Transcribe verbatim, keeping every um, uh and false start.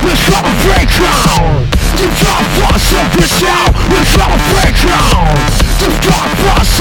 Let's have a breakdown. The top boss of the show. Let's have a breakdown. The top boss